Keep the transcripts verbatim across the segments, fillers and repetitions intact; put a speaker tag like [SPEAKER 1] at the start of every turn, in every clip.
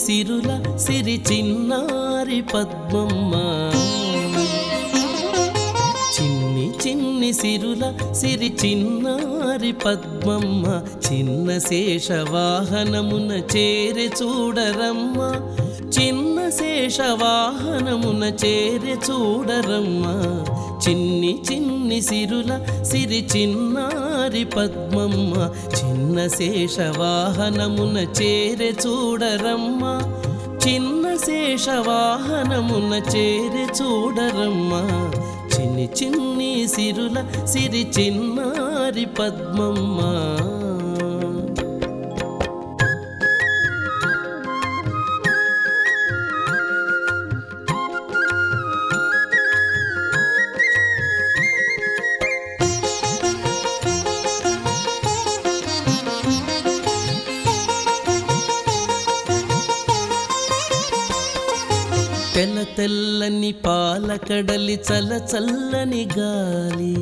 [SPEAKER 1] సిరుల సిరి చిన్నారి పద్మమ్మ చిన్ని చిన్ని సిరుల సిరి చిన్నారి పద్మమ్మ చిన్న శేష వాహనమున చేరి చూడరమ్మ చిన్న శేష వాహనమున చేరి చూడరమ్మ చిన్ని చిన్ని సిరుల సిరి చిన్నారి పద్మమ్మ చిన్న శేష వాహనమున చేరి చూడరమ్మ చిన్న శేష వాహనమున చేరి చూడరమ్మ చిన్ని చిన్ని సిరుల సిరి చిన్నారి పద్మమ్మ తెల్ల తెల్లని పాలకడలి చల్ల చల్లని గాలి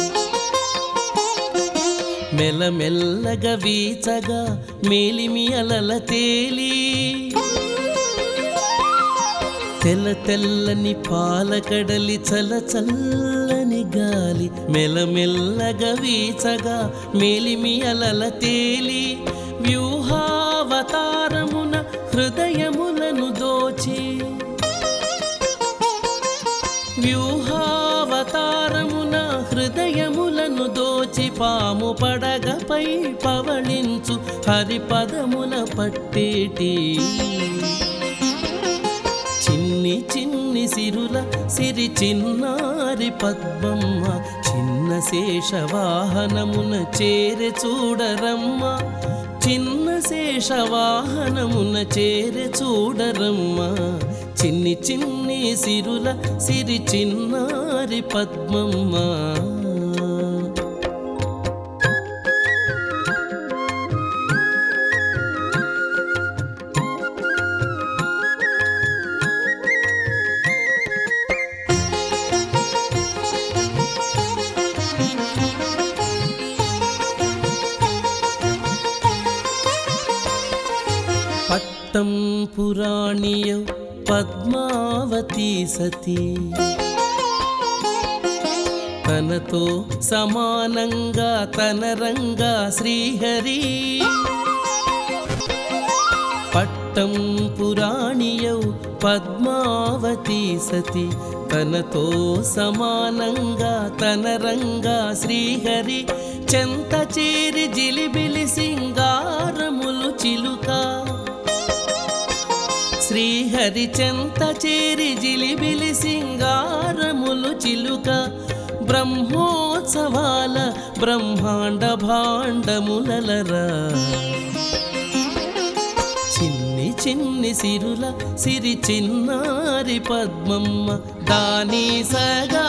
[SPEAKER 1] మెల్లమెల్లగా వీచగా మేలిమి అలల తేలి తెల్ల తెల్లని పాలకడలి చల్ల చల్లని గాలి మెల్లమెల్లగా వీచగా మేలిమి అలల తేలి వ్యూహావతారమున హృదయములను దోచి వ్యూహావతారమున హృదయములను దోచి పాము పడగపై పవళించు హరిపదముల పట్టేటి చిన్ని చిన్ని సిరుల సిరి చిన్నారి పద్మమ్మ చిన్న శేష వాహనమున చేరి చూడరమ్మ చిన్న శేష వాహనమున చేరి చూడరమ్మ చిన్ని చిన్ని సిరుల సిరి చిన్నారి పద్మమ్మ పట్టం పురాణియ పద్మావతి సతి తనతో సమానంగా తన రంగా శ్రీహరి పట్టం పురాణియౌ పద్మావతి సతి తనతో సమానంగా తన రంగా శ్రీహరి చెంత చేరి జిలిబిలి సింగారములు చిలుక శ్రీహరి చెంత చేరి జిలిబిలి సింగారములు చిలుక బ్రహ్మోత్సవాల బ్రహ్మాండ భాండములలరా చిన్ని చిన్ని సిరుల సిరి చిన్నారి పద్మమ్మ దాని సగా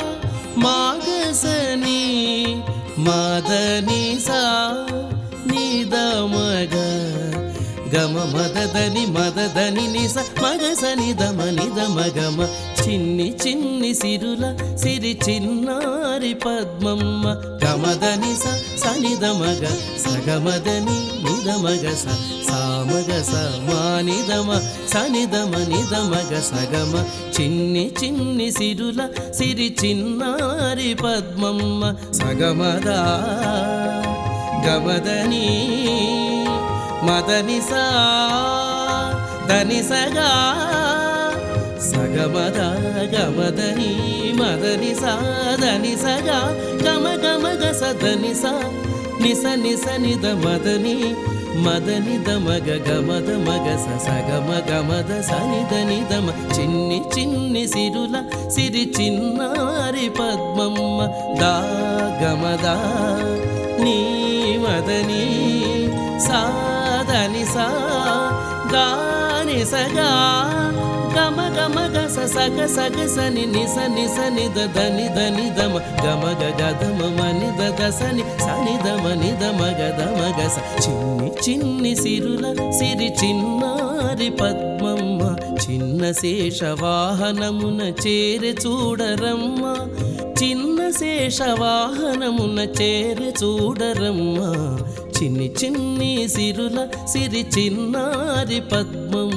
[SPEAKER 1] మాగసని మదని సా నిదమగ గమ మదదని మదదని నిస మగసని దమ నిదమగమ చిన్ని చిన్ని సిరుల సిరి చిన్నారి పద్మమ్మ గమదని స సనిదమగ సగమదని నిదమగ స సామగ స మానిదమ సనిదమ నిదమగ సగమ చిన్ని చిన్ని సిరుల సిరి చిన్నారి పద్మమ్మ సగమదా గమదని మదనిసా దనిసగా సగమద గమదని మదనిసా దనిసగా గమ గమ గస దనిసా నిస నిస నిద మదని మదని దమగ గమద మగస సగమ గమద సనిద నిదమ చిన్ని చిన్ని సిరుల సిరి చిన్నారి పద్మమ్మ దా గమదా నీ మదని సాదని సా గాని సగా గమ గమ గస సగ సగ సని నిస నిస నిద దని దని దమ గమ గదమ మని దసని సని దమ నిద మగ దమ గస చిన్ని చిన్ని సిరుల సిరి చిన్నారి పద్మమ్మ చిన్న శేష వాహనమున చేరి చూడరమ్మ చిన్న శేష వాహనమున చేరి చూడరమ్మ చిన్ని చిన్ని సిరుల సిరి చిన్నారి పద్మమ్మ